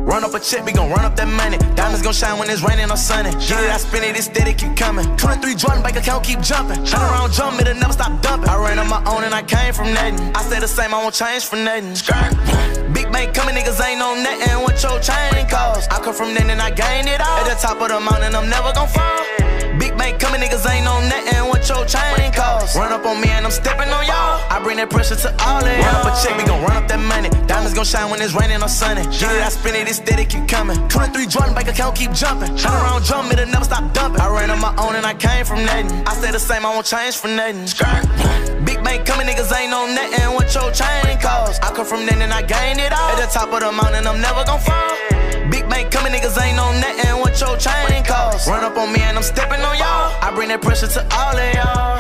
Run up a check, we gon' run up that money. Diamonds gon' shine when it's raining or sunny. Get it, I spin it, it's steady, keep coming. 23 Jordan, bank account keep jumping. 100 round drum, it'll never stop dumping. I ran on my own and I came from nothing. I stay the same, I won't change for nothing. Big bank coming, niggas ain't on nothing. What your chain cost? I come from nothing and I gained it all. At the top of the mountain, I'm never gon' fall. Big bank coming, niggas ain't on nothing. What your chain cost? Run up on me and I'm stepping on y'all. I bring that pressure to all of y'all. Run up a check, we gon' run up that money. Diamonds gon' shine when it's raining or sunny. Get it, I spin it, it's steady, keep coming. 23 Jordan, bank account keep jumping. 100 round drum, it'll never stop dumping. I ran on my own and I came from nothing. I stay the same, I won't change for nothing. Big bank coming, niggas ain't on nothing. What your chain cost? I come from nothing and I gained it all. At the top of the mountain, I'm never gon' fall. Big bank coming, niggas ain't on nothing. What your chain cost? Run up on me and I'm stepping on y'all. I bring that pressure to all of y'all.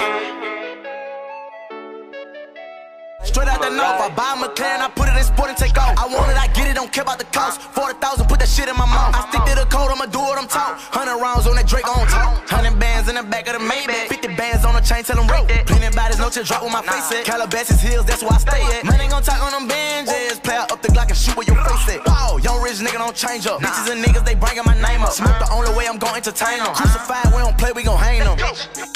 Straight out the north, I buy a McLaren, I put it in sport and take off. I want it, I get it, don't care about the cost. 40,000, put that shit in my mouth. I stick to the code, I'ma do what I'm taught. 100 rounds on that Drake on top. 100 bands in the back of the Maybach. 50 bands on the chain, tell them rope. Plenty bodies, no chill, drop with my face at. Calabasas Hills, that's where I stay at. Money gon' talk on them binges. Play out up the Glock and shoot where your face at. Wow, young rich nigga don't change up. Bitches and niggas, they bringin' my name up. Smoke the only way I'm gon' entertain them. Crucified, we don't play, we gon' hang them.